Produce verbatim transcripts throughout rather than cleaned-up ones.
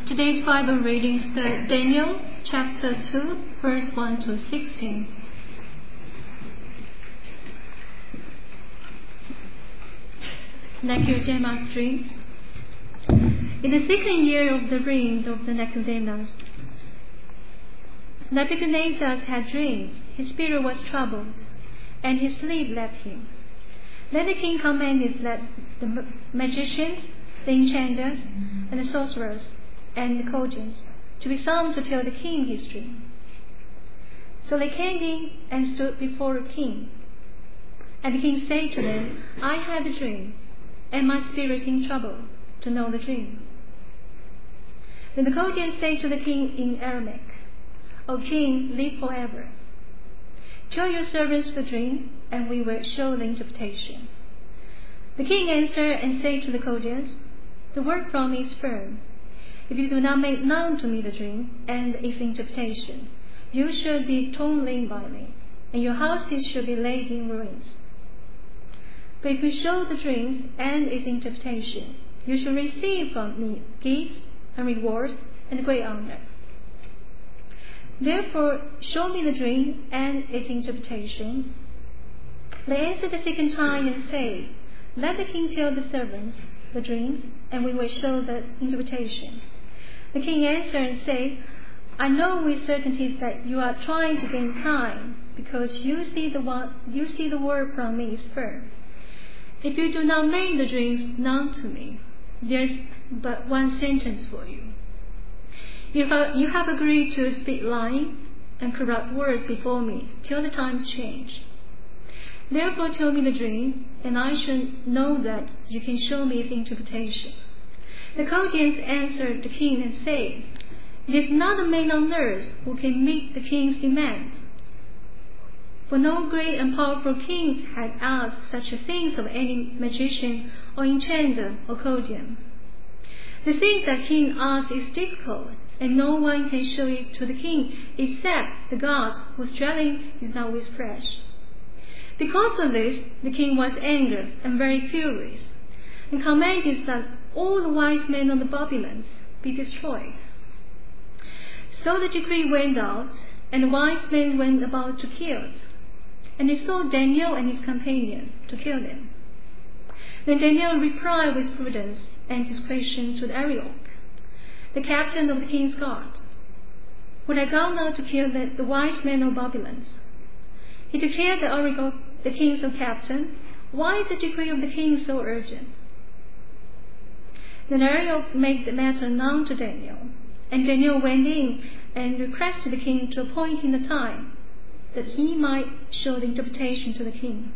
Today's Bible reading is Daniel chapter two, verse one to sixteen. Nebuchadnezzar dreams. In the second year of the reign of the Nebuchadnezzar, Nebuchadnezzar had dreams. His spirit was troubled, and his sleep left him. Then the king commanded that the magicians, the enchanters, and the sorcerers, and the Chaldeans to be summoned to tell the king his dream. So they came in and stood before the king. And the king said to them, I had a dream, and my spirit is in trouble to know the dream. Then the Chaldeans said to the king in Aramaic, O king, live forever. Tell your servants the dream, and we will show the interpretation. The king answered and said to the Chaldeans, The word from me is firm. If you do not make known to me the dream and its interpretation, you shall be torn limb by limb, and your houses shall be laid in ruins. But if you show the dreams and its interpretation, you shall receive from me gifts and rewards and great honor. Therefore, show me the dream and its interpretation. They answered the second time and said, Let the king tell the servants the dreams, and we will show the interpretation. The king answered and said, I know with certainty that you are trying to gain time, because you see the one, you see the word from me is firm. If you do not make the dreams known to me, there is but one sentence for you. You have, you have agreed to speak lying and corrupt words before me till the times change. Therefore tell me the dream, and I shall know that you can show me its interpretation. The Chaldeans answered the king and said, It is not a man on earth who can meet the king's demand. For no great and powerful kings had asked such things of any magician or enchanter or Chaldean. The thing that king asks is difficult, and no one can show it to the king except the gods whose dwelling is not with flesh. Because of this, the king was angry and very furious, and commanded that all the wise men of the Babylons be destroyed. So the decree went out, and the wise men went about to kill it, and they sought Daniel and his companions to kill them. Then Daniel replied with prudence and discretion to the Arioch, the captain of the king's guards, who had gone out to kill the, the wise men of Babylons. He declared to Arioch, the king's captain, Why is the decree of the king so urgent? Then Arioch made the matter known to Daniel, and Daniel went in and requested the king to appoint him the time, that he might show the interpretation to the king.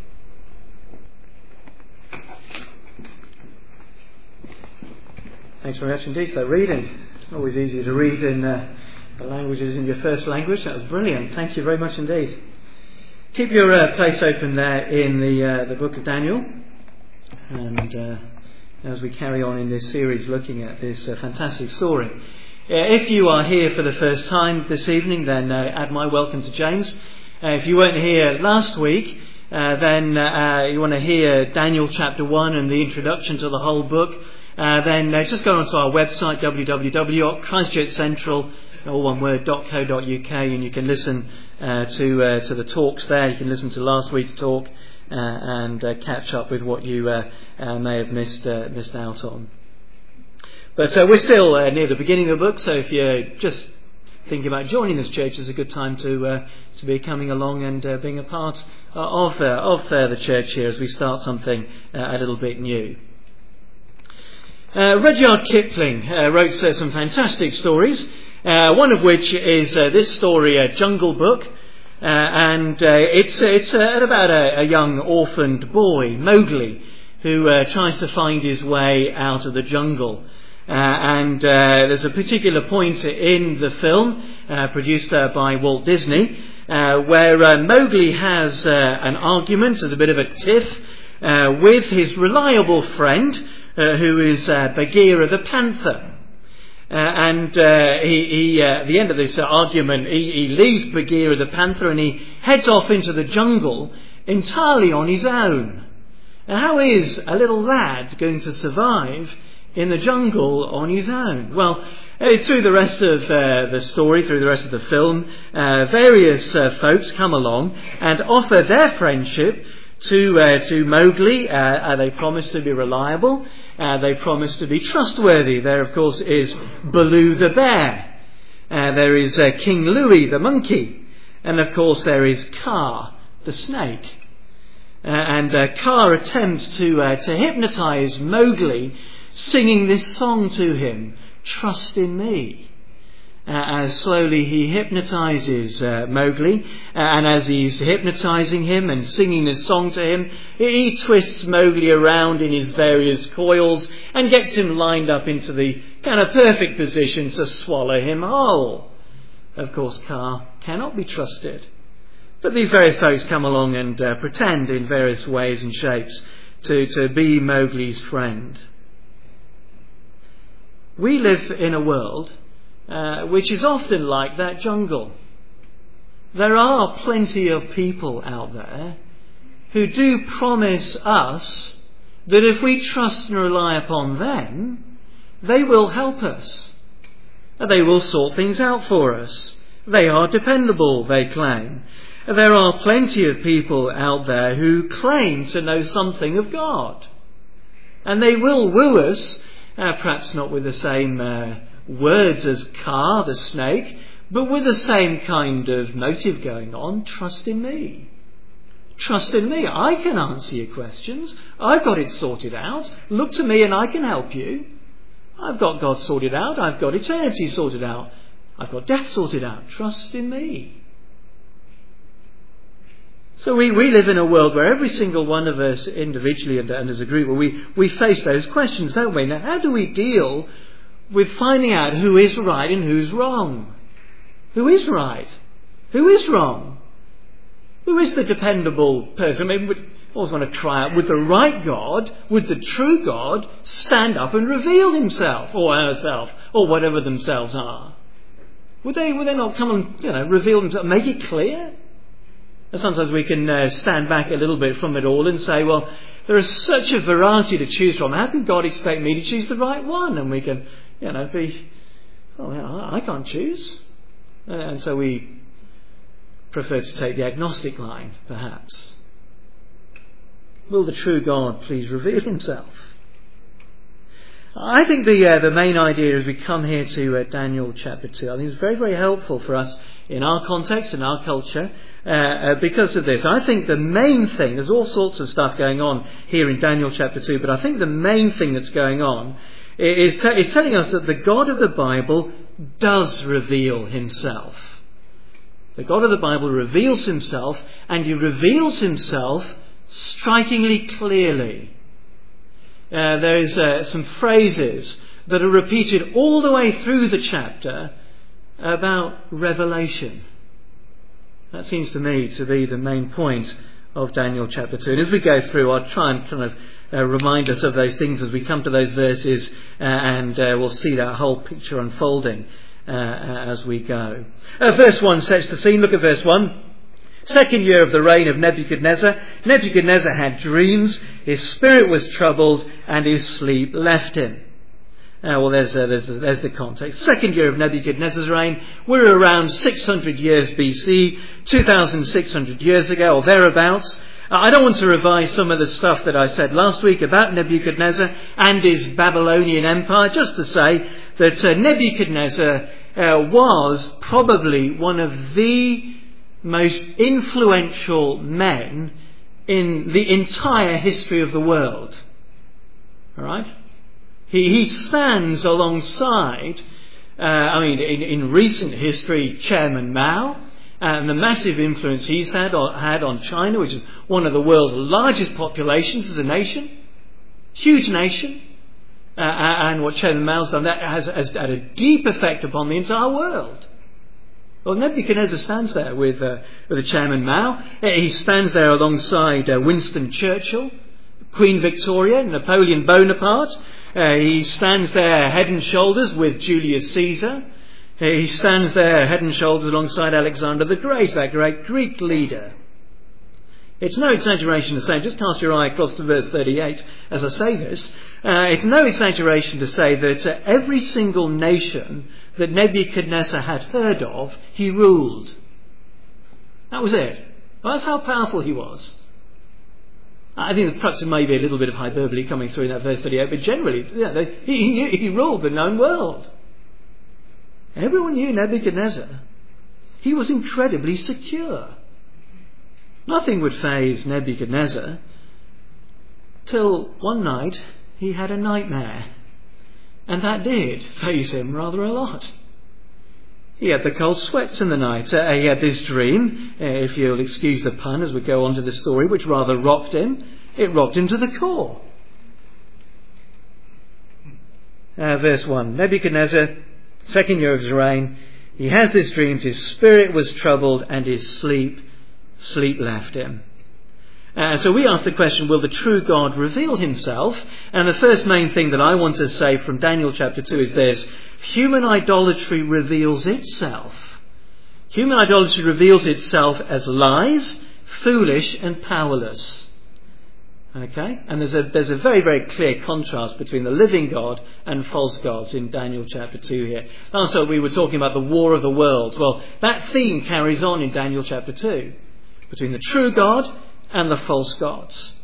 Thanks very much indeed for that reading. Always easier to read in uh, the languages in your first language. That was brilliant. Thank you very much indeed. Keep your uh, place open there in the uh, the book of Daniel, and uh, as we carry on in this series looking at this uh, fantastic story. Uh, if you are here for the first time this evening, then uh, add my welcome to James. Uh, if you weren't here last week, uh, then uh, you want to hear Daniel chapter one and the introduction to the whole book, uh, then uh, just go onto our website w w w dot christchurch central, all one word, .co.uk, and you can listen uh, to uh, to the talks there. You can listen to last week's talk uh, and uh, catch up with what you uh, uh, may have missed uh, missed out on. But uh, we're still uh, near the beginning of the book, so if you're just thinking about joining this church, it's a good time to uh, to be coming along and uh, being a part uh, of uh, of uh, the church here as we start something uh, a little bit new. Uh, Rudyard Kipling uh, wrote uh, some fantastic stories. Uh, one of which is uh, this story, uh, Jungle Book, uh, and uh, it's it's uh, about a, a young orphaned boy, Mowgli, who uh, tries to find his way out of the jungle. Uh, and uh, there's a particular point in the film, uh, produced uh, by Walt Disney, uh, where uh, Mowgli has uh, an argument, as a bit of a tiff, uh, with his reliable friend, uh, who is uh, Bagheera the panther. Uh, and uh, he, he uh, at the end of this uh, argument, he, he leaves Bagheera the panther and he heads off into the jungle entirely on his own. Now, how is a little lad going to survive in the jungle on his own? Well, uh, through the rest of uh, the story, through the rest of the film, uh, various uh, folks come along and offer their friendship to uh, to Mowgli. Uh, uh, they promise to be reliable. Uh, they promise to be trustworthy. There, of course, is Baloo the bear. Uh, there is uh, King Louie the monkey. And, of course, there is Kaa the snake. Uh, and uh, Kaa attempts to uh, to hypnotise Mowgli, singing this song to him, "Trust in me." Uh, as slowly he hypnotises uh, Mowgli, uh, and as he's hypnotising him and singing this song to him, he twists Mowgli around in his various coils and gets him lined up into the kind of perfect position to swallow him whole. Of course, Kaa cannot be trusted. But these various folks come along and uh, pretend in various ways and shapes to, to be Mowgli's friend. We live in a world uh, which is often like that jungle. There are plenty of people out there who do promise us that if we trust and rely upon them, they will help us. They will sort things out for us. They are dependable, they claim. There are plenty of people out there who claim to know something of God. And they will woo us, uh, perhaps not with the same uh, words as Kaa, the snake, but with the same kind of motive going on. Trust in me. Trust in me. I can answer your questions. I've got it sorted out. Look to me and I can help you. I've got God sorted out. I've got eternity sorted out. I've got death sorted out. Trust in me. So we, we live in a world where every single one of us individually and, and as a group, we, we face those questions, don't we? Now, how do we deal with finding out who is right and who's wrong? Who is right? Who is wrong? Who is the dependable person? I mean, we always want to try out, would the right God, would the true God stand up and reveal himself or herself or whatever themselves are? Would they, would they not come and, you know, reveal themselves, make it clear? And sometimes we can uh, stand back a little bit from it all and say, well, there is such a variety to choose from. How can God expect me to choose the right one? And we can, you know, be, oh, well, I can't choose. Uh, and so we prefer to take the agnostic line, perhaps. Will the true God please reveal himself? I think the uh, the main idea as we come here to uh, Daniel chapter two, I think it's very, very helpful for us in our context, in our culture, uh, uh, because of this. I think the main thing, there's all sorts of stuff going on here in Daniel chapter two, but I think the main thing that's going on is, t- is telling us that the God of the Bible does reveal himself. The God of the Bible reveals himself, and he reveals himself strikingly clearly. Uh, there is uh, some phrases that are repeated all the way through the chapter about revelation. That seems to me to be the main point of Daniel chapter two. And as we go through, I'll try and kind of uh, remind us of those things as we come to those verses, uh, and uh, we'll see that whole picture unfolding uh, as we go. Uh, verse one sets the scene. Look at verse one. Second year of the reign of Nebuchadnezzar, Nebuchadnezzar had dreams, his spirit was troubled, and his sleep left him. Uh, well, there's, uh, there's, there's the context. Second year of Nebuchadnezzar's reign, we're around six hundred years B C, two thousand six hundred years ago, or thereabouts. Uh, I don't want to revise some of the stuff that I said last week about Nebuchadnezzar and his Babylonian empire, just to say that uh, Nebuchadnezzar uh, was probably one of the most influential men in the entire history of the world. All right? He, he stands alongside, uh, I mean, in, in recent history, Chairman Mao, and the massive influence he's had on, had on China, which is one of the world's largest populations as a nation, huge nation, uh, and what Chairman Mao's done, that has, has had a deep effect upon the entire world. Well, Nebuchadnezzar stands there with, uh, with the Chairman Mao. He stands there alongside uh, Winston Churchill, Queen Victoria, Napoleon Bonaparte. Uh, he stands there head and shoulders with Julius Caesar. Uh, he stands there head and shoulders alongside Alexander the Great, that great Greek leader. It's no exaggeration to say, just cast your eye across to verse thirty-eight as I say this, uh, it's no exaggeration to say that uh, every single nation that Nebuchadnezzar had heard of, he ruled. That was it. Well, that's how powerful he was. I think that perhaps there may be a little bit of hyperbole coming through in that verse thirty-eight, but generally, yeah, they, he, knew, he ruled the known world. Everyone knew Nebuchadnezzar. He was incredibly secure. Nothing would faze Nebuchadnezzar till one night he had a nightmare. And that did faze him rather a lot. He had the cold sweats in the night. Uh, he had this dream, uh, if you'll excuse the pun as we go on to the story, which rather rocked him. It rocked him to the core. Uh, verse one. Nebuchadnezzar, second year of his reign, he has this dream. His spirit was troubled and his sleep, sleep left him. Uh, so we ask the question, will the true God reveal himself? And the first main thing that I want to say from Daniel chapter two is this. Human idolatry reveals itself. Human idolatry reveals itself as lies, foolish and powerless. Okay? And there's a, there's a very, very clear contrast between the living God and false gods in Daniel chapter two here. Last week we were talking about the war of the worlds. Well, that theme carries on in Daniel chapter two. Between the true God and the false gods.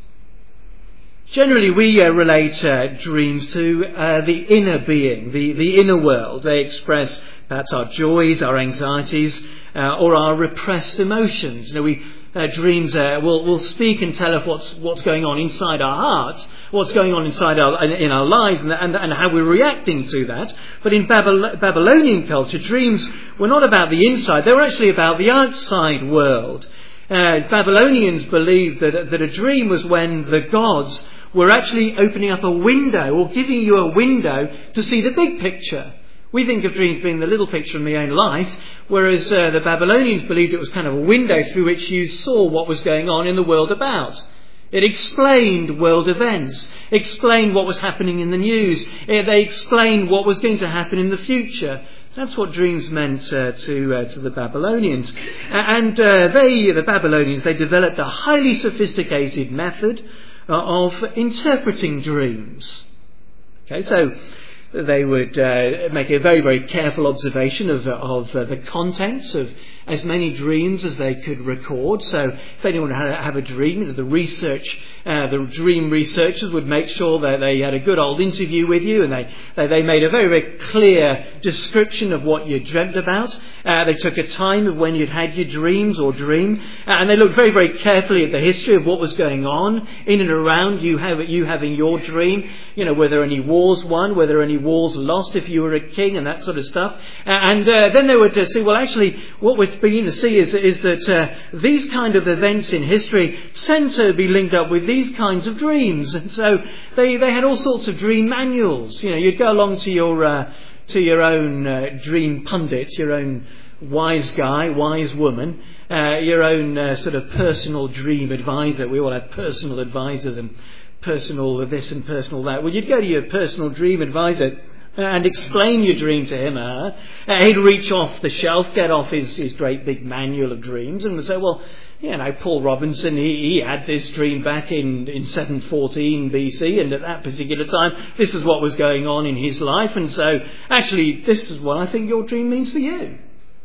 Generally, we uh, relate uh, dreams to uh, the inner being, the, the inner world. They express perhaps our joys, our anxieties, uh, or our repressed emotions. You know, we uh, dreams uh, will will speak and tell us what's what's going on inside our hearts, what's going on inside our in our lives, and, and, and how we're reacting to that. But in Babylon, Babylonian culture, dreams were not about the inside; they were actually about the outside world. Uh, Babylonians believed that, that a dream was when the gods were actually opening up a window or giving you a window to see the big picture. We think of dreams being the little picture in my own life, whereas uh, the Babylonians believed it was kind of a window through which you saw what was going on in the world about. It explained world events, explained what was happening in the news. It, they explained what was going to happen in the future. That's what dreams meant uh, to uh, to the Babylonians. And uh, they, the Babylonians, they developed a highly sophisticated method uh, of interpreting dreams. Okay, so they would uh, make a very, very careful observation of, of uh, the contents of as many dreams as they could record. So if anyone had have a dream, you know, the research, uh, the dream researchers would make sure that they had a good old interview with you, and they they, they made a very, very clear description of what you dreamt about. Uh, they took a time of when you'd had your dreams or dream, uh, and they looked very, very carefully at the history of what was going on in and around you, have, you having your dream. You know, were there any wars won, were there any wars lost if you were a king, and that sort of stuff. Uh, and uh, then they would uh, say, well, actually, what we're beginning to see is, is that uh, these kind of events in history tend to be linked up with these kinds of dreams. And so they, they had all sorts of dream manuals. You know, you'd go along to your uh, to your own uh, dream pundit, your own wise guy, wise woman, uh, your own uh, sort of personal dream advisor. We all have personal advisors and personal this and personal that. Well, you'd go to your personal dream advisor and explain your dream to him or her. Uh, he'd reach off the shelf, get off his, his great big manual of dreams, and say, well, you know, Paul Robinson, he, he had this dream back in, in seven fourteen B C, and at that particular time, this is what was going on in his life, and so, actually, this is what I think your dream means for you.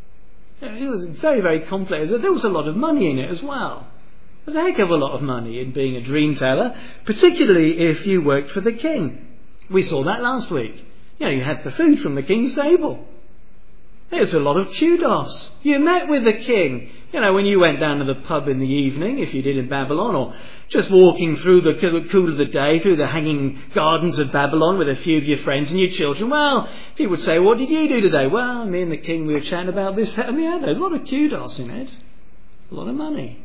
It was very, very complex. There was a lot of money in it as well. There's a heck of a lot of money in being a dream teller, particularly if you worked for the king. We saw that last week. You know, you had the food from the king's table. There's a lot of kudos. You met with the king. You know, when you went down to the pub in the evening, if you did in Babylon, or just walking through the cool of the day, through the hanging gardens of Babylon with a few of your friends and your children, well, people would say, what did you do today? Well, me and the king, we were chatting about this, that and the other. There's a lot of kudos in it. A lot of money.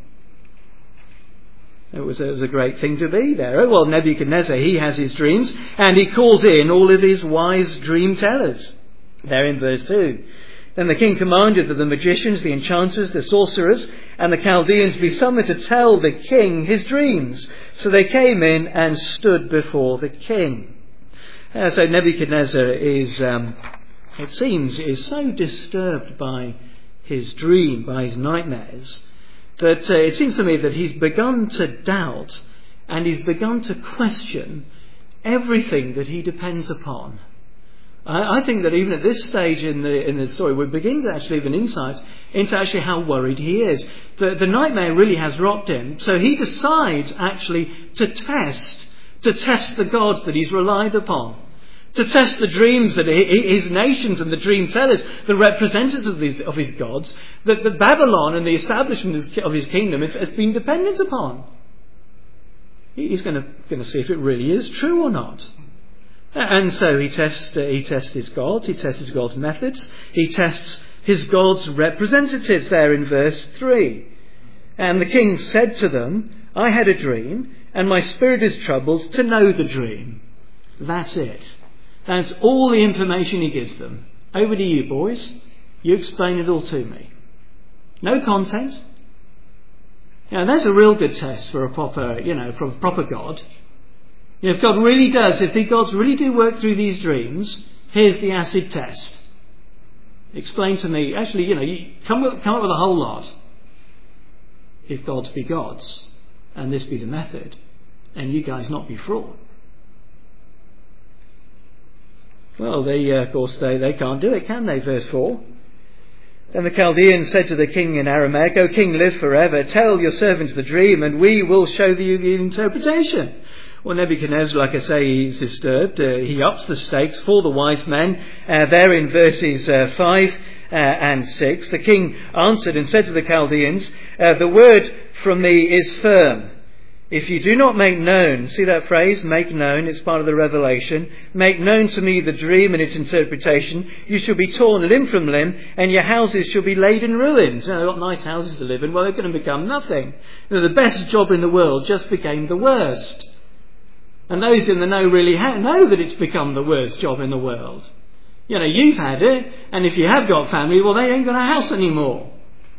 It was, it was a great thing to be there. Oh, well, Nebuchadnezzar, he has his dreams, and he calls in all of his wise dream tellers. There in verse two. Then the king commanded that the magicians, the enchanters, the sorcerers, and the Chaldeans be summoned to tell the king his dreams. So they came in and stood before the king. Uh, so Nebuchadnezzar is, um, it seems, is so disturbed by his dream, by his nightmares, that uh, it seems to me that he's begun to doubt and he's begun to question everything that he depends upon. I, I think that even at this stage in the in the story, we begin to actually have an insight into actually how worried he is. The, the nightmare really has rocked him, so he decides actually to test, to test the gods that he's relied upon. To test the dreams that his nations and the dream tellers, the representatives of, these, of his gods, that, that Babylon and the establishment of his kingdom has been dependent upon. He's going to, going to see if it really is true or not. And so he tests, uh, he tests his gods, he tests his gods' methods, he tests his gods' representatives there in verse three. And the king said to them, I had a dream, and my spirit is troubled to know the dream. That's it. That's all the information he gives them. Over to you, boys. You explain it all to me. No content. Now, that's a real good test for a proper, you know, for a proper God. You know, if God really does, if the gods really do work through these dreams, here's the acid test. Explain to me. Actually, you know, you come, with, come up with a whole lot. If gods be gods, and this be the method, and you guys not be fraud. Well, they, uh, of course, they, they can't do it, can they? Verse four. Then the Chaldeans said to the king in Aramaic, O king, live forever. Tell your servants the dream, and we will show you the interpretation. Well, Nebuchadnezzar, like I say, he's disturbed. Uh, he ups the stakes for the wise men. Uh, there in verses uh, five uh, and six, the king answered and said to the Chaldeans, uh, the word from me is firm. If you do not make known, see that phrase, make known, it's part of the revelation, make known to me the dream and its interpretation, you shall be torn limb from limb, and your houses shall be laid in ruins. You know, they've got nice houses to live in, well, they're going to become nothing. You know, the best job in the world just became the worst. And those in the know really ha- know that it's become the worst job in the world. You know, you've had it, and if you have got family, well, they ain't got a house anymore.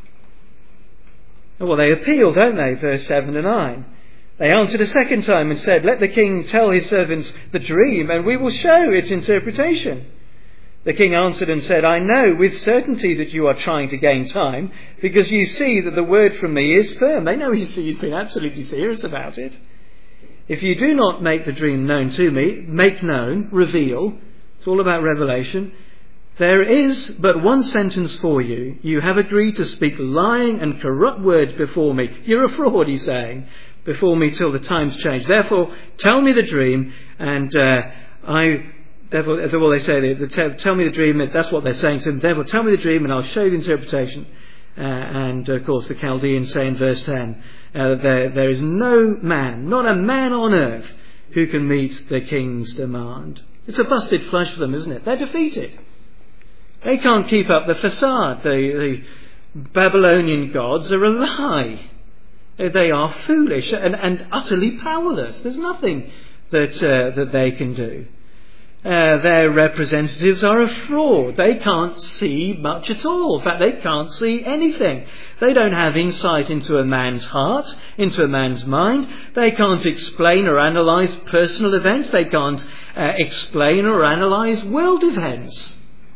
Well, they appeal, don't they? Verse seven to nine. They answered a second time and said, let the king tell his servants the dream, and we will show its interpretation. The king answered and said, I know with certainty that you are trying to gain time, because you see that the word from me is firm. They know he's been absolutely serious about it. If you do not make the dream known to me, make known, reveal, it's all about revelation, there is but one sentence for you. You have agreed to speak lying and corrupt words before me. You're a fraud, he's saying, before me till the times change. Therefore, tell me the dream, and uh, I... Therefore, therefore, they say, they, they tell, tell me the dream, that's what they're saying to him. Therefore, tell me the dream and I'll show you the interpretation. Uh, and, of course, the Chaldeans say in verse ten, uh, there, there is no man, not a man on earth, who can meet the king's demand. It's a busted flush for them, isn't it? They're defeated. They can't keep up the facade. The, the Babylonian gods are a lie. They are foolish and, and utterly powerless. There's nothing that, uh, that they can do. Uh, their representatives are a fraud. They can't see much at all. In fact, they can't see anything. They don't have insight into a man's heart, into a man's mind. They can't explain or analyse personal events. They can't uh, explain or analyse world events.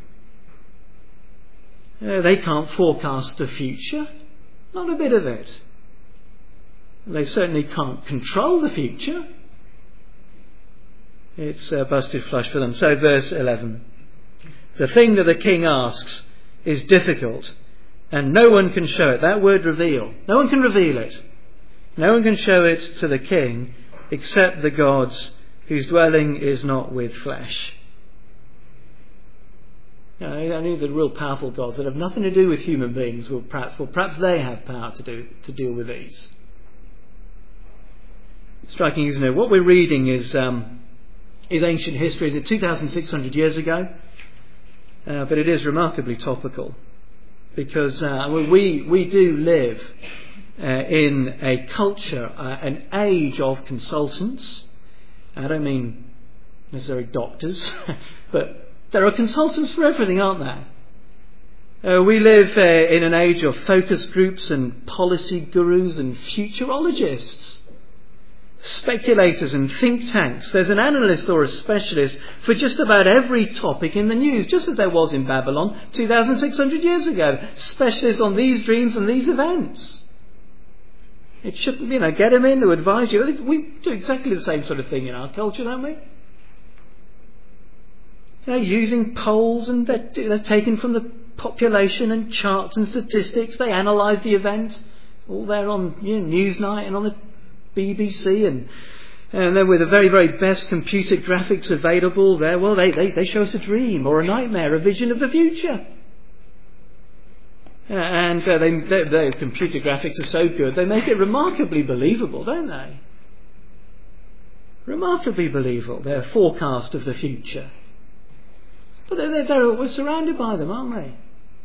Uh, they can't forecast the future. Not a bit of it. They certainly can't control the future. It's uh, busted flush for them. So verse eleven. The thing that the king asks is difficult, and no one can show it. That word reveal. No one can reveal it. No one can show it to the king except the gods whose dwelling is not with flesh. You know, only the real powerful gods that have nothing to do with human beings will perhaps, well, perhaps they have power to do to deal with these. It's striking, isn't it? What we're reading is um, is ancient history. Is it two thousand six hundred years ago? Uh, but it is remarkably topical because uh, we we do live uh, in a culture, uh, an age of consultants. I don't mean necessarily doctors, but there are consultants for everything, aren't there? Uh, we live uh, in an age of focus groups and policy gurus and futurologists. Speculators and think tanks. There's an analyst or a specialist for just about every topic in the news, just as there was in Babylon two thousand six hundred years ago. Specialists on these dreams and these events. It shouldn't, you know, get them in to advise you. We do exactly the same sort of thing in our culture, don't we? You know, using polls, and they're, they're taken from the population and charts and statistics. They analyse the event, all there on, you know, Newsnight and on the B B C, and and then with the very, very best computer graphics available there, well, they, they, they show us a dream or a nightmare, a vision of the future. Uh, and uh, they, they, their computer graphics are so good, they make it remarkably believable, don't they? Remarkably believable, their forecast of the future. But they're, they're, we're surrounded by them, aren't we?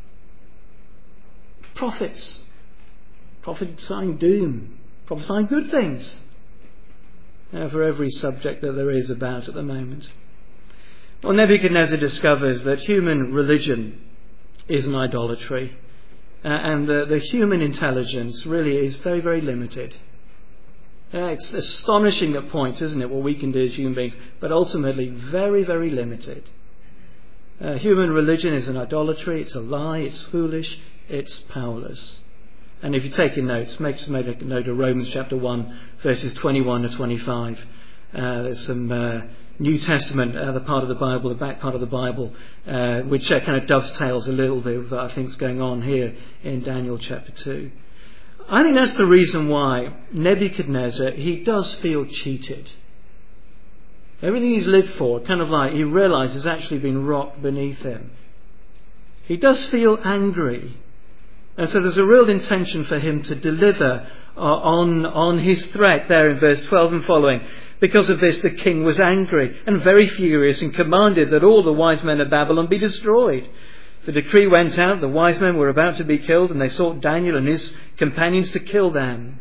Prophets. Prophesying doom. Prophesying good things. Uh, for every subject that there is about at the moment. Well, Nebuchadnezzar discovers that human religion is an idolatry. Uh, and the, the human intelligence really is very, very limited. Uh, it's astonishing at points, isn't it, what we can do as human beings, but ultimately very, very limited. Uh, human religion is an idolatry, it's a lie, it's foolish, it's powerless. And if you're taking notes, make, make a note of Romans chapter one, verses twenty-one to twenty-five. Uh, there's some uh, New Testament, other part of the Bible, the back part of the Bible, uh, which uh, kind of dovetails a little bit with what I think is going on here in Daniel chapter two. I think that's the reason why Nebuchadnezzar, he does feel cheated. Everything he's lived for, kind of like he realises has actually been rocked beneath him. He does feel angry. And so there's a real intention for him to deliver uh, on, on his threat there in verse twelve and following. Because of this, the king was angry and very furious and commanded that all the wise men of Babylon be destroyed. The decree went out, the wise men were about to be killed, and they sought Daniel and his companions to kill them.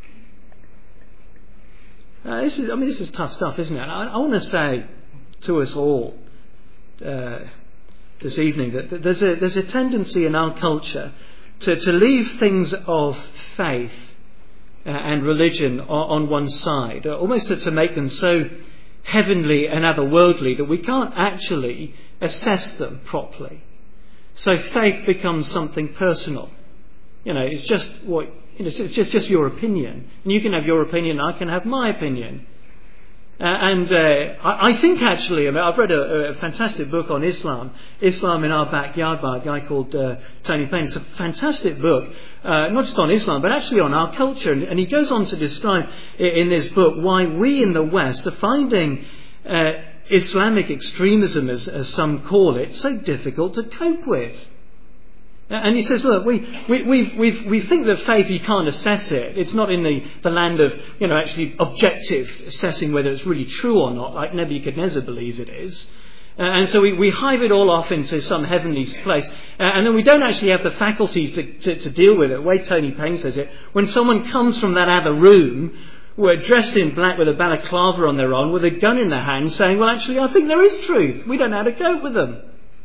Uh, this is, I mean, this is tough stuff, isn't it? I, I want to say to us all uh, this evening that, that there's a there's a tendency in our culture to, to leave things of faith uh, and religion on, on one side, almost to, to make them so heavenly and otherworldly that we can't actually assess them properly. So faith becomes something personal. You know, it's just what you know, it's just just your opinion, and you can have your opinion, I can have my opinion. Uh, and uh, I, I think actually, I mean, I've read a, a fantastic book on Islam, Islam in Our Backyard, by a guy called uh, Tony Payne. It's a fantastic book, uh, not just on Islam, but actually on our culture. And, and he goes on to describe in, in this book why we in the West are finding uh, Islamic extremism, as, as some call it, so difficult to cope with. And he says, look, we we we we we think that faith, you can't assess it. It's not in the, the land of, you know, actually objective assessing whether it's really true or not, like Nebuchadnezzar believes it is. Uh, and so we, we hive it all off into some heavenly place. Uh, and then we don't actually have the faculties to, to, to deal with it. The way Tony Payne says it, when someone comes from that other room, were dressed in black with a balaclava on their arm, with a gun in their hand, saying, well, actually, I think there is truth. We don't know how to cope with them.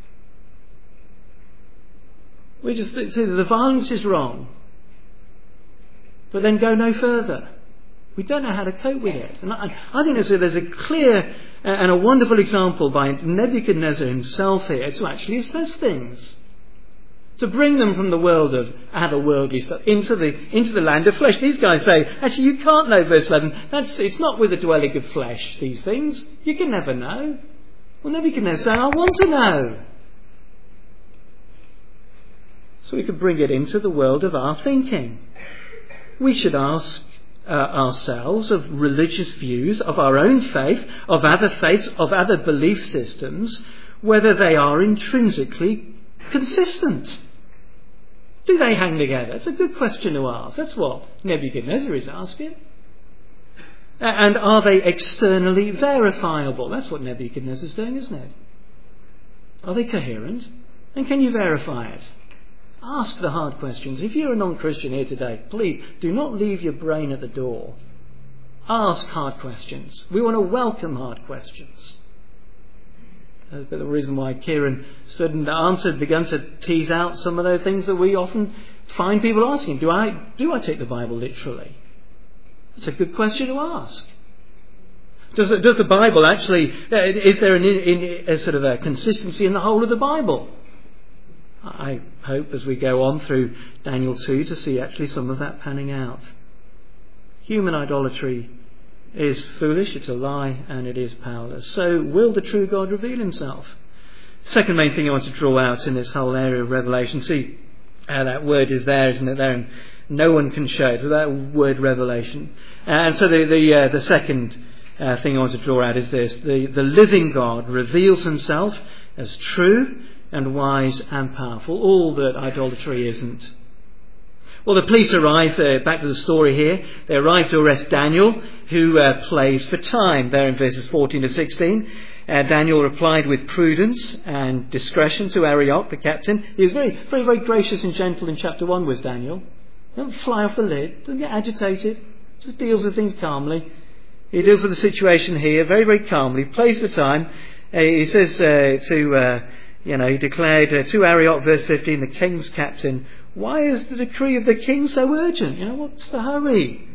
We just see that the violence is wrong, but then go no further. We don't know how to cope with it. And I, I think there's a, there's a clear and a wonderful example by Nebuchadnezzar himself here to actually assess things, to bring them from the world of otherworldly stuff into the into the land of flesh. These guys say, actually, you can't know, verse eleven. That's it's not with the dwelling of flesh. These things you can never know. Well, Nebuchadnezzar saying, I want to know. So we could bring it into the world of our thinking. We should ask uh, ourselves of religious views, of our own faith, of other faiths, of other belief systems, whether they are intrinsically consistent. Do they hang together? It's a good question to ask. That's what Nebuchadnezzar is asking. And are they externally verifiable? That's what Nebuchadnezzar's doing, isn't it? Are they coherent? And can you verify it? Ask the hard questions. If you're a non-Christian here today, please do not leave your brain at the door. Ask hard questions. We want to welcome hard questions. That's the reason why Kieran stood and answered, began to tease out some of the things that we often find people asking. Do I do I take the Bible literally? That's a good question to ask. Does, it, does the Bible actually, is there an, in, a sort of a consistency in the whole of the Bible? I hope as we go on through Daniel two to see actually some of that panning out. Human idolatry is foolish, it's a lie, and it is powerless. So will the true God reveal himself? Second main thing I want to draw out in this whole area of Revelation. See how that word is there, isn't it there? And no one can show it. So that word revelation. And so the the, uh, the second uh, thing I want to draw out is this. The, the living God reveals himself as true and wise and powerful. All that idolatry isn't. Well, the police arrive, uh, back to the story here, they arrive to arrest Daniel, who uh, plays for time, there in verses fourteen to sixteen. Uh, Daniel replied with prudence and discretion to Arioch, the captain. He was very, very, very gracious and gentle in chapter one, was Daniel. Don't fly off the lid, don't get agitated, just deals with things calmly. He deals with the situation here very, very calmly, plays for time. Uh, he says uh, to, uh, you know, he declared uh, to Arioch, verse fifteen, the king's captain, why is the decree of the king so urgent? You know, what's the hurry?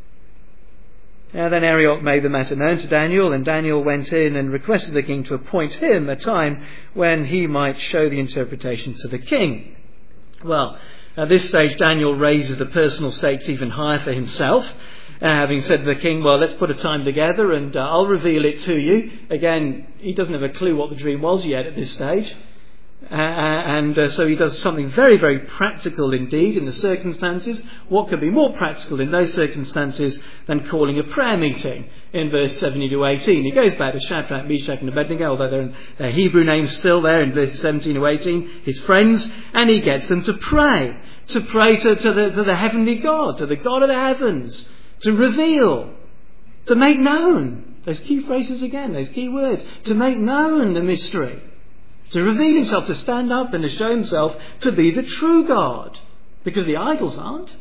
Uh, then Arioch made the matter known to Daniel, and Daniel went in and requested the king to appoint him a time when he might show the interpretation to the king. Well, at this stage, Daniel raises the personal stakes even higher for himself, uh, having said to the king, well, let's put a time together and uh, I'll reveal it to you. Again, he doesn't have a clue what the dream was yet at this stage. Uh, and uh, so he does something very, very practical indeed in the circumstances. What could be more practical in those circumstances than calling a prayer meeting in verse seventeen to eighteen? He goes back to Shadrach, Meshach and Abednego, although they're in their Hebrew names still there in verses seventeen to eighteen, his friends, and he gets them to pray, to pray to, to, the, to the heavenly God, to the God of the heavens, to reveal, to make known. Those key phrases again, those key words, to make known the mystery. To reveal himself, to stand up and to show himself to be the true God. Because the idols aren't.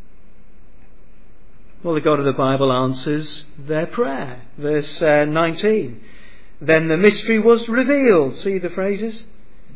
Well, the God of the Bible answers their prayer. Verse uh, nineteen. Then the mystery was revealed. See the phrases?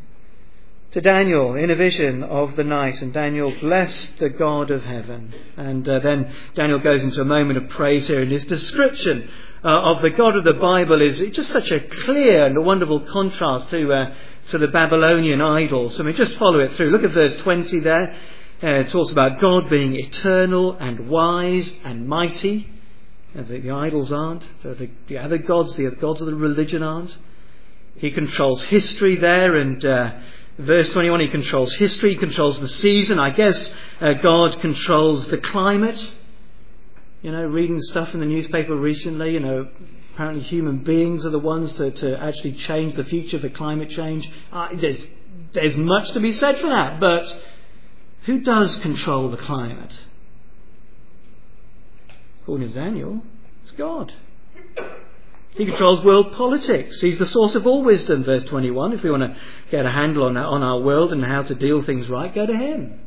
To Daniel in a vision of the night. And Daniel blessed the God of heaven. And uh, then Daniel goes into a moment of praise here in his description Uh, of the God of the Bible is just such a clear and a wonderful contrast to uh, to the Babylonian idols. I mean, just follow it through. Look at verse twenty there. Uh, it talks about God being eternal and wise and mighty. And the, the idols aren't. The, the, the other gods, the gods of the religion aren't. He controls history there, and uh, verse twenty-one, he controls history, he controls the season. I guess uh, God controls the climate. You know, reading stuff in the newspaper recently, you know, apparently human beings are the ones to, to actually change the future for climate change. Uh, there's, there's much to be said for that, but who does control the climate? According to Daniel, it's God. He controls world politics. He's the source of all wisdom, verse twenty-one. If we want to get a handle on, on our world and how to deal things right, go to him.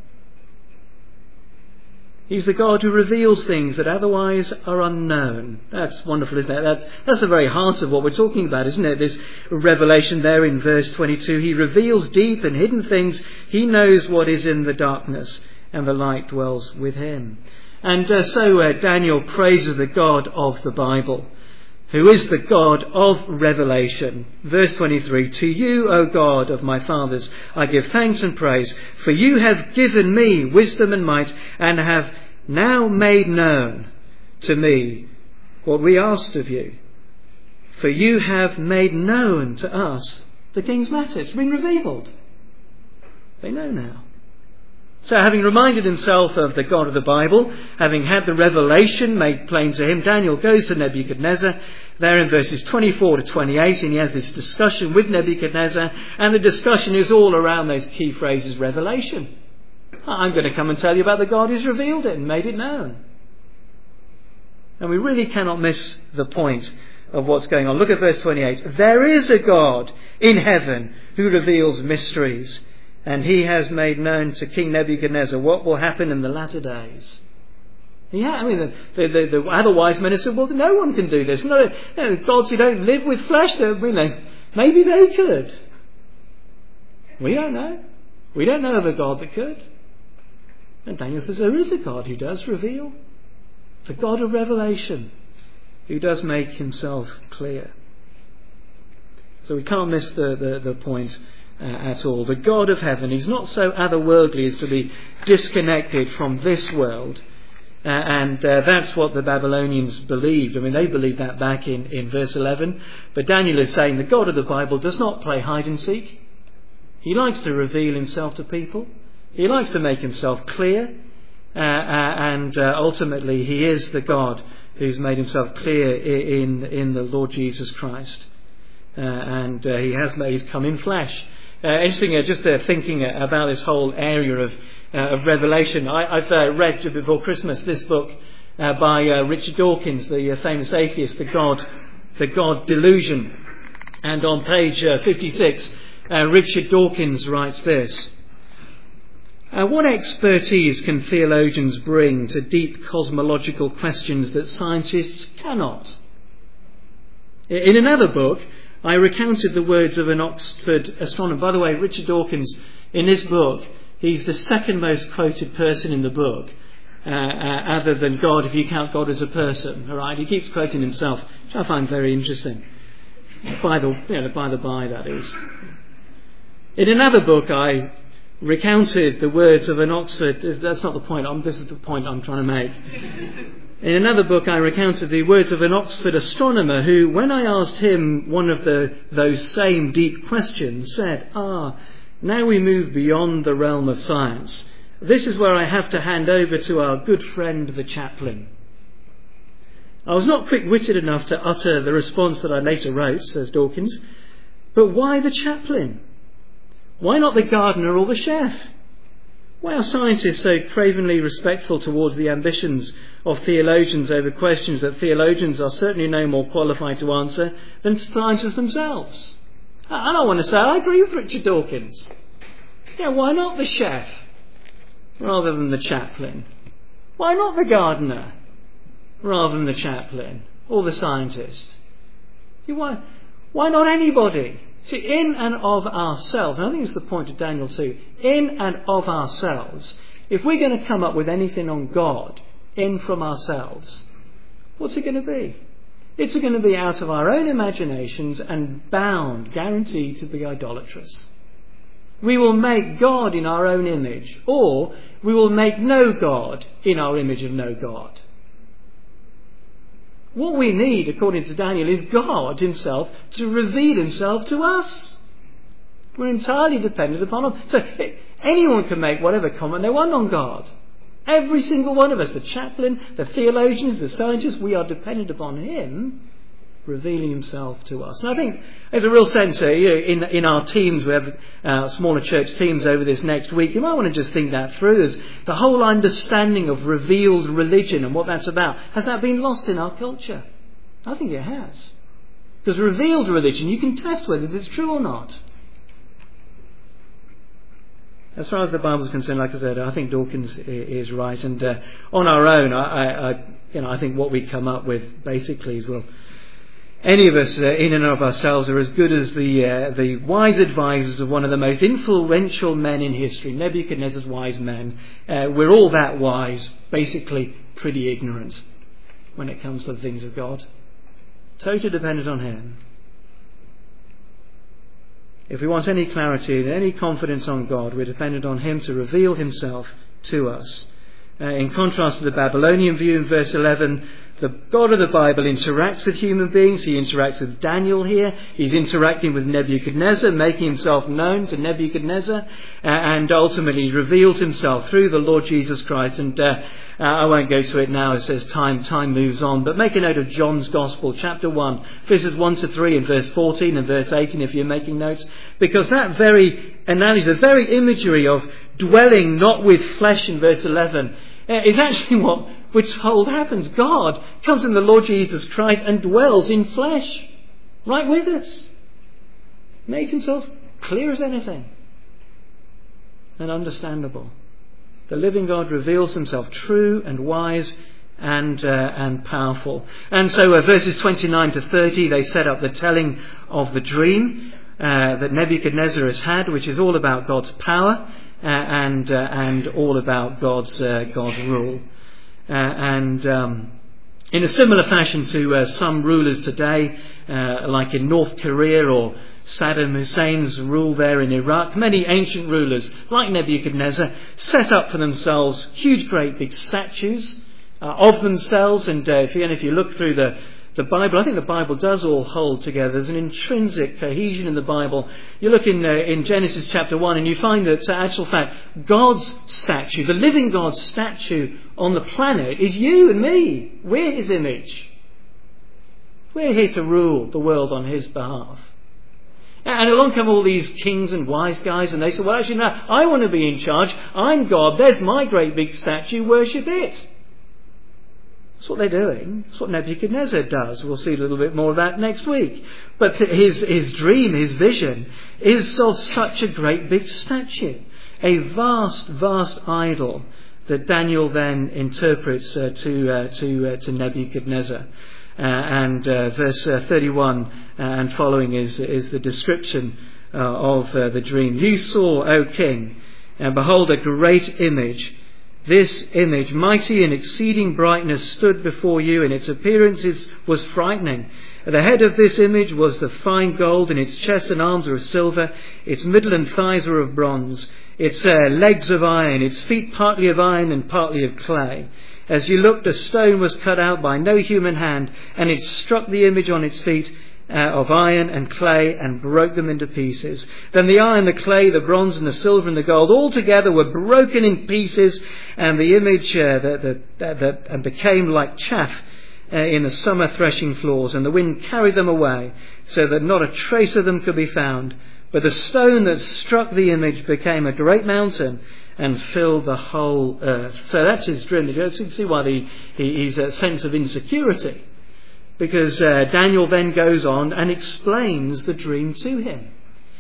He's the God who reveals things that otherwise are unknown. That's wonderful, isn't it? That's, that's the very heart of what we're talking about, isn't it? This revelation there in verse twenty-two. He reveals deep and hidden things. He knows what is in the darkness, and the light dwells with him. And uh, so uh, Daniel praises the God of the Bible, who is the God of revelation. Verse twenty-three, to you, O God of my fathers, I give thanks and praise, for you have given me wisdom and might, and have now made known to me what we asked of you. For you have made known to us the king's matter. It's been revealed. They know now. So having reminded himself of the God of the Bible, having had the revelation made plain to him, Daniel goes to Nebuchadnezzar there in verses twenty-four to twenty-eight, and he has this discussion with Nebuchadnezzar, and the discussion is all around those key phrases, revelation. I'm going to come and tell you about the God who's revealed it and made it known. And we really cannot miss the point of what's going on. Look at verse twenty-eight. There is a God in heaven who reveals mysteries, and he has made known to King Nebuchadnezzar what will happen in the latter days. Yeah, I mean, the, the, the, the other wise men said, well, no one can do this. No, you know, gods who don't live with flesh, you know, maybe they could. We don't know. We don't know of a God that could. And Daniel says there is a God who does reveal. The God of revelation, who does make himself clear. So we can't miss the, the, the point uh, at all. The God of heaven, he's not so otherworldly as to be disconnected from this world. Uh, and uh, that's what the Babylonians believed. I mean, they believed that back in, in verse eleven. But Daniel is saying the God of the Bible does not play hide and seek. He likes to reveal himself to people. He likes to make himself clear. Uh, uh, and uh, ultimately, he is the God who's made himself clear in, in the Lord Jesus Christ. Uh, and uh, he has made, he's come in flesh. Uh, interesting, uh, just uh, thinking uh, about this whole area of Uh, of Revelation. I, I've uh, read before Christmas this book uh, by uh, Richard Dawkins, the uh, famous atheist, The God, the God Delusion. And on page uh, fifty-six, uh, Richard Dawkins writes this: uh, what expertise can theologians bring to deep cosmological questions that scientists cannot? In another book, I recounted the words of an Oxford astronomer. By the way, Richard Dawkins, in this book, he's the second most quoted person in the book, uh, uh, other than God, if you count God as a person. All right, he keeps quoting himself, which I find very interesting. By the, you know, by the by, that is. In another book, I recounted the words of an Oxford. That's not the point. I'm, this is the point I'm trying to make. In another book, I recounted the words of an Oxford astronomer who, when I asked him one of the those same deep questions, said, "Ah." Now we move beyond the realm of science. This is where I have to hand over to our good friend, the chaplain. I was not quick-witted enough to utter the response that I later wrote, says Dawkins. But why the chaplain? Why not the gardener or the chef? Why are scientists so cravenly respectful towards the ambitions of theologians over questions that theologians are certainly no more qualified to answer than scientists themselves? And I want to say, I agree with Richard Dawkins. Yeah, why not the chef rather than the chaplain? Why not the gardener rather than the chaplain or the scientist? See, why, why not anybody? See, in and of ourselves, and I think it's the point of Daniel two, in and of ourselves, if we're going to come up with anything on God, in from ourselves, what's it going to be? It's going to be out of our own imaginations and bound, guaranteed to be idolatrous. We will make God in our own image, or we will make no God in our image of no God. What we need, according to Daniel, is God himself to reveal himself to us. We're entirely dependent upon him. So anyone can make whatever comment they want on God. Every single one of us, the chaplain, the theologians, the scientists, we are dependent upon him revealing himself to us. And I think there's a real sense uh, you know, in, in our teams, we have uh, smaller church teams over this next week. You might want to just think that through. There's the whole understanding of revealed religion and what that's about. Has that been lost in our culture? I think it has. Because revealed religion, you can test whether it's true or not. As far as the Bible is concerned, like I said, I think Dawkins is right. And uh, on our own, I, I, you know, I think what we come up with basically is, well, any of us uh, in and of ourselves are as good as the uh, the wise advisors of one of the most influential men in history, Nebuchadnezzar's wise men. Uh, we're all that wise, basically pretty ignorant when it comes to the things of God. Totally dependent on him. If we want any clarity and any confidence on God, we're dependent on him to reveal himself to us. Uh, in contrast to the Babylonian view in verse eleven, the God of the Bible interacts with human beings. He interacts with Daniel here. He's interacting with Nebuchadnezzar, making himself known to Nebuchadnezzar, uh, and ultimately revealed himself through the Lord Jesus Christ. And uh, uh, I won't go to it now. It says time time moves on. But make a note of John's Gospel, chapter one, verses one to three, and verse fourteen and verse eighteen, if you're making notes. Because that very analogy, the very imagery of dwelling not with flesh in verse eleven, uh, is actually what we're told happens. God comes in the Lord Jesus Christ and dwells in flesh, right with us. Makes himself clear as anything and understandable. The living God reveals himself true and wise and uh, and powerful. And so uh, verses twenty-nine to thirty, they set up the telling of the dream uh, that Nebuchadnezzar has had, which is all about God's power uh, and uh, and all about God's uh, God's rule. Uh, and um, in a similar fashion to uh, some rulers today, uh, like in North Korea or Saddam Hussein's rule there in Iraq, many ancient rulers, like Nebuchadnezzar, set up for themselves huge, great big statues uh, of themselves. And uh, if, you, and if you look through the, the Bible, I think the Bible does all hold together. There's an intrinsic cohesion in the Bible. You look in, uh, in Genesis chapter one and you find that, uh, actual fact, God's statue, the living God's statue on the planet is you and me. We're his image. We're here to rule the world on his behalf. And along come all these kings and wise guys, and they say, well, actually, no, I want to be in charge. I'm God. There's my great big statue. Worship it. That's what they're doing. That's what Nebuchadnezzar does. We'll see a little bit more of that next week. But his, his dream, his vision, is of such a great big statue. A vast, vast idol that Daniel then interprets uh, to, uh, to, uh, to Nebuchadnezzar. Uh, and uh, verse uh, thirty-one uh, and following is, is the description uh, of uh, the dream. You saw, O king, and behold, a great image. This image, mighty and exceeding brightness, stood before you, and its appearance is, was frightening. At the head of this image was the fine gold, and its chest and arms were of silver, its middle and thighs were of bronze, its uh, legs of iron, its feet partly of iron and partly of clay. As you looked, a stone was cut out by no human hand, and it struck the image on its feet uh, of iron and clay and broke them into pieces. Then the iron, the clay, the bronze and the silver and the gold all together were broken in pieces, and the image uh, that, that, that, that and became like chaff uh, in the summer threshing floors, and the wind carried them away, so that not a trace of them could be found. But the stone that struck the image became a great mountain and filled the whole earth. So that's his dream. You can see why the, he's a sense of insecurity. Because uh, Daniel then goes on and explains the dream to him.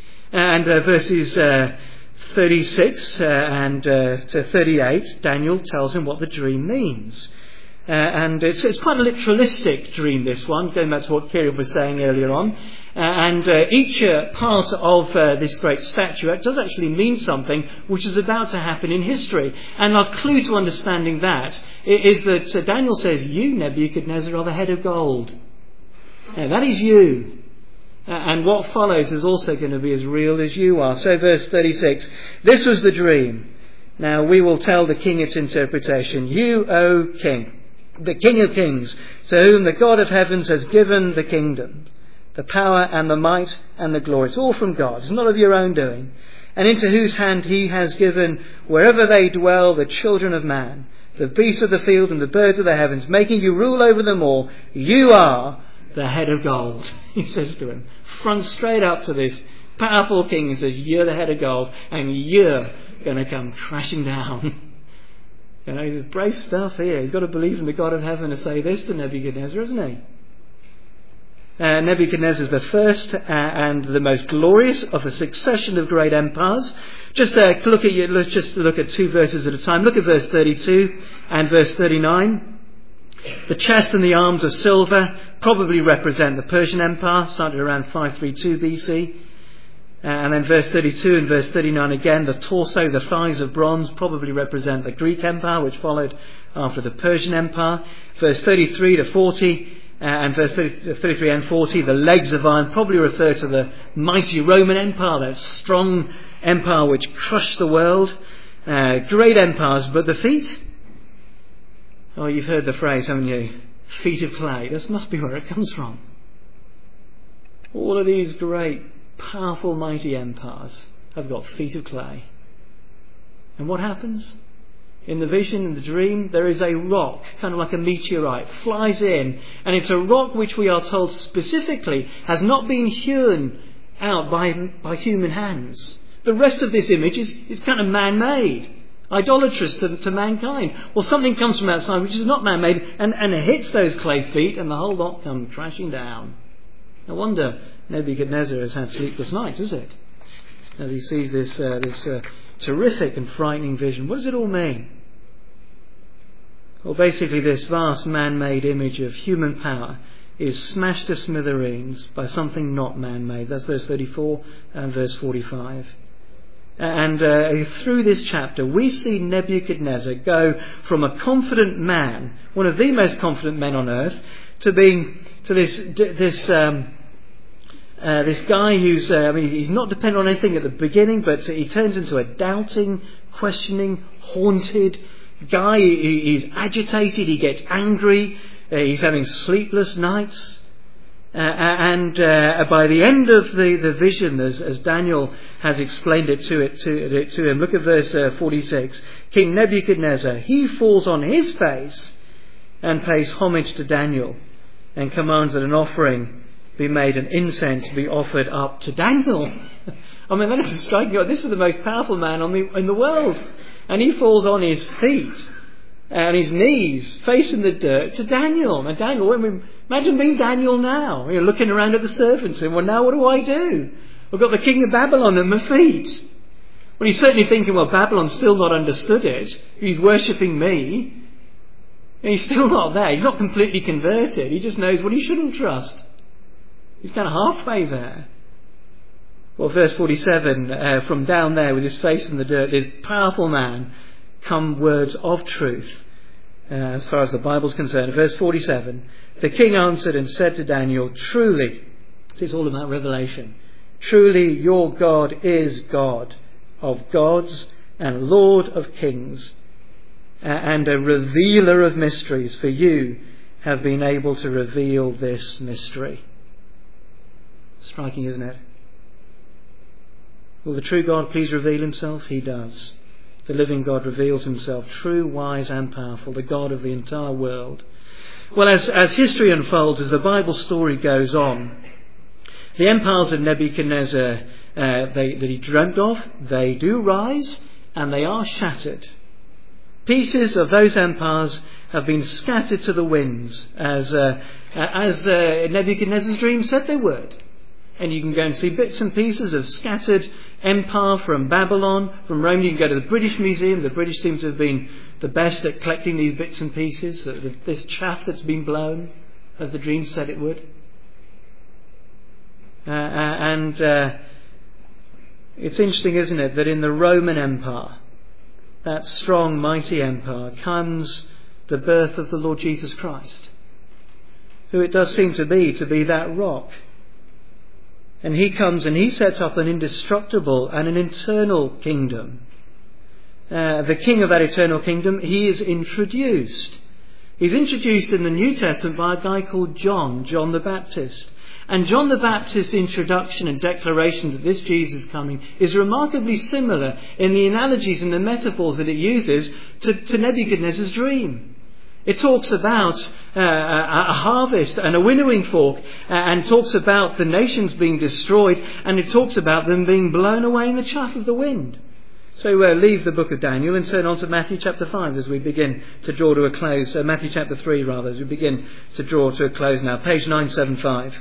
And uh, verses uh, thirty-six uh, and uh, to thirty-eight, Daniel tells him what the dream means. Uh, and it's, it's quite a literalistic dream, this one, going back to what Kieran was saying earlier on. Uh, and uh, each uh, part of uh, this great statue does actually mean something which is about to happen in history. And our clue to understanding that is that uh, Daniel says, you, Nebuchadnezzar, are the head of gold. Now, that is you. Uh, and what follows is also going to be as real as you are. So verse thirty-six, this was the dream. Now we will tell the king its interpretation. You, O king, the King of kings, to whom the God of heavens has given the kingdom, the power and the might and the glory. It's all from God. It's not of your own doing. And into whose hand he has given, wherever they dwell, the children of man, the beasts of the field and the birds of the heavens, making you rule over them all. You are the head of gold, he says to him. Front straight up to this powerful king and says, you're the head of gold, and you're going to come crashing down. You know, there's brave stuff here. He's got to believe in the God of heaven to say this to Nebuchadnezzar, isn't he? Uh, Nebuchadnezzar is the first uh, and the most glorious of a succession of great empires. Just uh, look at you. Let's just look at two verses at a time. Look at verse thirty-two and verse thirty-nine. The chest and the arms of silver probably represent the Persian Empire, started around five thirty-two B C. Uh, and then verse thirty-two and verse thirty-nine again, the torso, the thighs of bronze probably represent the Greek Empire, which followed after the Persian Empire. Verse thirty-three to forty uh, and verse thirty, thirty-three and forty, the legs of iron probably refer to the mighty Roman Empire, that strong empire which crushed the world. Uh, great empires, but the feet? Oh, you've heard the phrase, haven't you? Feet of clay. This must be where it comes from. All of these great, powerful, mighty empires have got feet of clay. And what happens? In the vision, in the dream, there is a rock, kind of like a meteorite, flies in, and it's a rock which we are told specifically has not been hewn out by, by human hands. The rest of this image is, is kind of man-made, idolatrous to, to mankind. Well, something comes from outside which is not man-made, and, and it hits those clay feet, and the whole lot come crashing down. No wonder Nebuchadnezzar has had sleepless nights, is it? As he sees this uh, this uh, terrific and frightening vision. What does it all mean? Well, basically this vast man-made image of human power is smashed to smithereens by something not man-made. That's verse thirty-four and verse forty-five. And uh, through this chapter we see Nebuchadnezzar go from a confident man, one of the most confident men on earth, to being to this this um, uh, this guy who's uh, I mean he's not dependent on anything at the beginning, but he turns into a doubting, questioning, haunted, guy. He, he's agitated, he gets angry, uh, he's having sleepless nights. Uh, and uh, by the end of the, the vision, as, as Daniel has explained it to it to, to him, look at verse uh, forty-six. King Nebuchadnezzar, he falls on his face and pays homage to Daniel and commands that an offering be made and incense be offered up to Daniel. I mean, that is striking. This is the most powerful man on the, in the world. And he falls on his feet and his knees, facing the dirt, to Daniel. And Daniel, when we, imagine being Daniel now. You're looking around at the servants and, well, now what do I do? I've got the king of Babylon at my feet. Well, he's certainly thinking, well, Babylon's still not understood it. He's worshipping me. And he's still not there. He's not completely converted. He just knows what he shouldn't trust. He's kind of halfway there. Well, verse forty-seven, uh, from down there with his face in the dirt, this powerful man, come words of truth, uh, as far as the Bible's concerned. Verse forty-seven, the king answered and said to Daniel, truly, it's all about revelation, truly your God is God of gods and Lord of kings, uh, and a revealer of mysteries, for you have been able to reveal this mystery. Striking, isn't it? Will the true God please reveal himself? He does. The living God reveals himself, true, wise and powerful, the God of the entire world. Well, as, as history unfolds, as the Bible story goes on, the empires of Nebuchadnezzar uh, they, that he dreamt of, they do rise and they are shattered. Pieces of those empires have been scattered to the winds, as, uh, as uh, Nebuchadnezzar's dream said they would. And you can go and see bits and pieces of scattered empire from Babylon, from Rome. You can go to the British Museum. The British seem to have been the best at collecting these bits and pieces, this chaff that's been blown, as the dream said it would. Uh, and uh, it's interesting, isn't it, that in the Roman Empire, that strong, mighty empire, comes the birth of the Lord Jesus Christ, who it does seem to be, to be that rock. And he comes and he sets up an indestructible and an eternal kingdom. Uh, the king of that eternal kingdom, he is introduced. He's introduced in the New Testament by a guy called John, John the Baptist. And John the Baptist's introduction and declaration that this Jesus is coming is remarkably similar in the analogies and the metaphors that it uses to, to Nebuchadnezzar's dream. It talks about uh, a, a harvest and a winnowing fork, uh, and talks about the nations being destroyed, and it talks about them being blown away in the chaff of the wind. So uh, leave the book of Daniel and turn on to Matthew chapter five as we begin to draw to a close. Uh, Matthew chapter three, rather, as we begin to draw to a close now. Page nine seventy-five.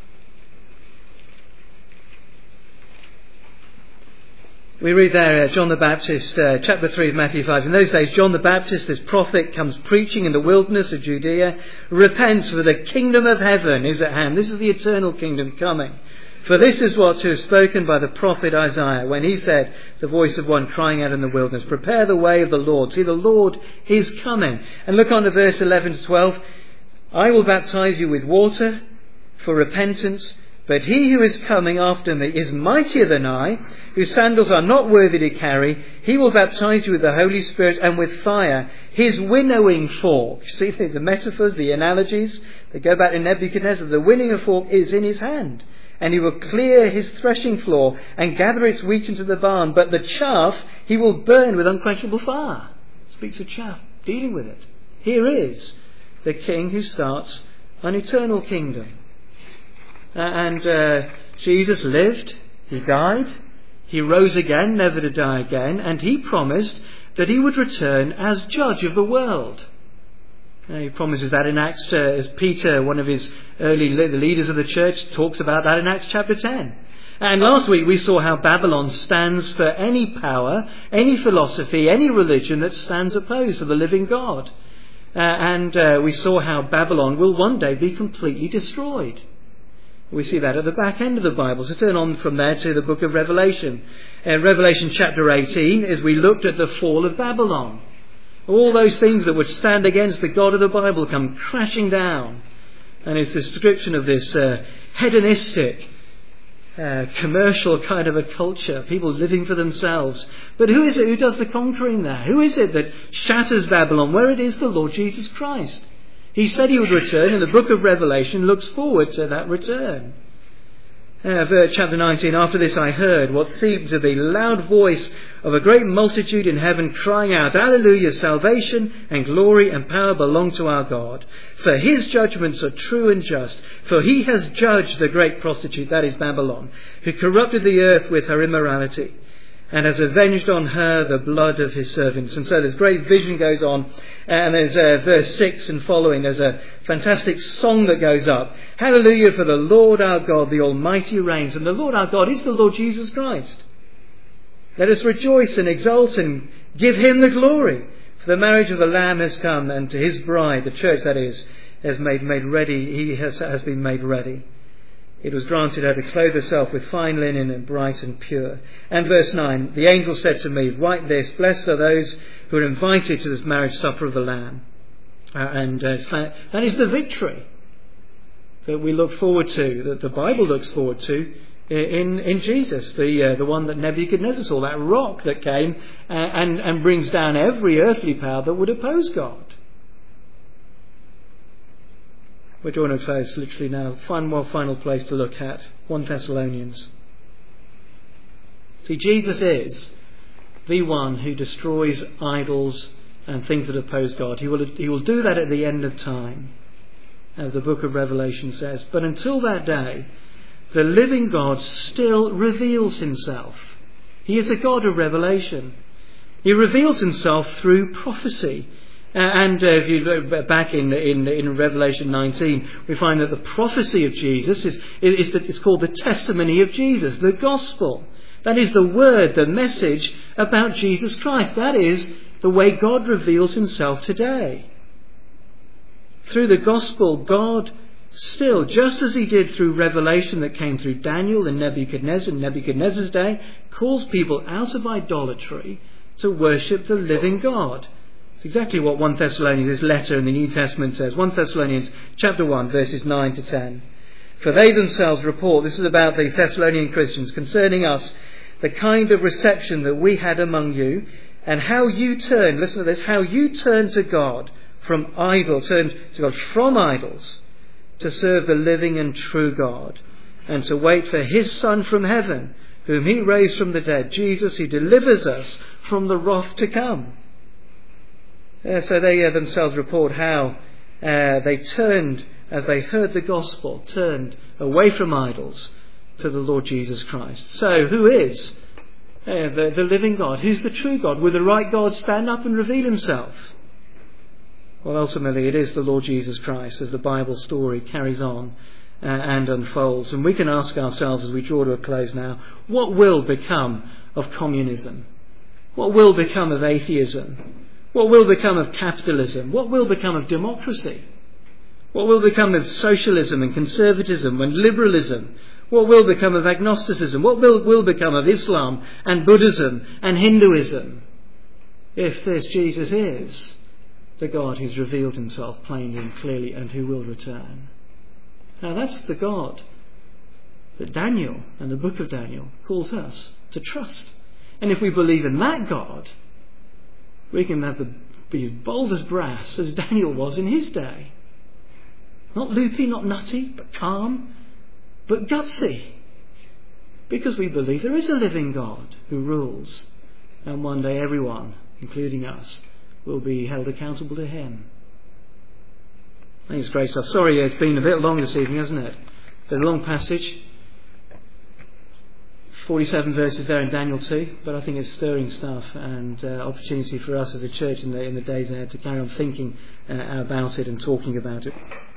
We read there, uh, John the Baptist, uh, chapter three of Matthew five. In those days, John the Baptist, this prophet, comes preaching in the wilderness of Judea. Repent, for the kingdom of heaven is at hand. This is the eternal kingdom coming. For this is what was spoken by the prophet Isaiah, when he said, the voice of one crying out in the wilderness, prepare the way of the Lord. See, the Lord is coming. And look on to verse eleven to twelve. I will baptize you with water for repentance, but he who is coming after me is mightier than I, whose sandals are not worthy to carry. He will baptize you with the Holy Spirit and with fire. His winnowing fork, see the metaphors, the analogies, they go back to Nebuchadnezzar. The winnowing fork is in his hand, and he will clear his threshing floor and gather its wheat into the barn. But the chaff he will burn with unquenchable fire. Speaks of chaff, dealing with it. Here is the king who starts an eternal kingdom. Uh, and uh, Jesus lived, he died, he rose again, never to die again, and he promised that he would return as judge of the world. Uh, he promises that in Acts, uh, as Peter, one of his early le- the leaders of the church, talks about that in Acts chapter ten. And last week we saw how Babylon stands for any power, any philosophy, any religion that stands opposed to the living God. Uh, and uh, we saw how Babylon will one day be completely destroyed. We see that at the back end of the Bible. So turn on from there to the book of Revelation. Uh, Revelation chapter eighteen, as we looked at the fall of Babylon. All those things that would stand against the God of the Bible come crashing down. And it's the description of this uh, hedonistic, uh, commercial kind of a culture, people living for themselves. But who is it who does the conquering there? Who is it that shatters Babylon? Where it is the Lord Jesus Christ. He said he would return, and the book of Revelation looks forward to that return. Uh, verse chapter nineteen, after this I heard what seemed to be the loud voice of a great multitude in heaven crying out, Hallelujah, salvation and glory and power belong to our God. For his judgments are true and just. For he has judged the great prostitute, that is Babylon, who corrupted the earth with her immorality, and has avenged on her the blood of his servants. And so this great vision goes on, and there's uh, verse six and following, there's a fantastic song that goes up. Hallelujah, for the Lord our God, the Almighty reigns. And the Lord our God is the Lord Jesus Christ. Let us rejoice and exult and give him the glory. For the marriage of the Lamb has come, and to his bride, the church that is, has made, made ready, he has, has been made ready. It was granted her to clothe herself with fine linen and bright and pure. And verse nine, the angel said to me, write this, blessed are those who are invited to this marriage supper of the Lamb. Uh, and uh, that is the victory that we look forward to, that the Bible looks forward to in, in Jesus, the uh, the one that Nebuchadnezzar saw, that rock that came uh, and, and brings down every earthly power that would oppose God. We're drawing to close literally now. One more final place to look at. First Thessalonians. See, Jesus is the one who destroys idols and things that oppose God. He will, he will do that at the end of time, as the book of Revelation says. But until that day, the living God still reveals himself. He is a God of revelation. He reveals himself through prophecy. Uh, and uh, if you look back in, in in Revelation nineteen, we find that the prophecy of Jesus is, is that it's called the testimony of Jesus, the gospel. That is the word, the message about Jesus Christ. That is the way God reveals himself today. Through the gospel, God still, just as he did through revelation that came through Daniel and Nebuchadnezzar in Nebuchadnezzar's day, calls people out of idolatry to worship the living God. It's exactly what First Thessalonians, this letter in the New Testament says. First Thessalonians chapter one, verses nine to ten. For they themselves report, this is about the Thessalonian Christians, concerning us, the kind of reception that we had among you, and how you turned, listen to this, how you turned to God from idols, turned to God from idols, to serve the living and true God, and to wait for his Son from heaven, whom he raised from the dead, Jesus, who delivers us from the wrath to come. Uh, so they uh, themselves report how uh, they turned, as they heard the gospel, turned away from idols to the Lord Jesus Christ. So who is uh, the, the living God? Who's the true God? Will the right God stand up and reveal himself? Well, ultimately it is the Lord Jesus Christ, as the Bible story carries on uh, and unfolds. And we can ask ourselves as we draw to a close now, what will become of communism? What will become of atheism? What will become of capitalism? What will become of democracy? What will become of socialism and conservatism and liberalism? What will become of agnosticism? What will, will become of Islam and Buddhism and Hinduism? If this Jesus is the God who's revealed himself plainly and clearly and who will return. Now that's the God that Daniel and the book of Daniel calls us to trust. And if we believe in that God, we can have the, be as bold as brass as Daniel was in his day. Not loopy, not nutty, but calm, but gutsy. Because we believe there is a living God who rules. And one day everyone, including us, will be held accountable to him. I think it's great stuff. Sorry, it's been a bit long this evening, hasn't it? It's been a long passage. forty-seven verses there in Daniel two, but I think it's stirring stuff and uh, opportunity for us as a church in the, in the days ahead to carry on thinking uh, about it and talking about it.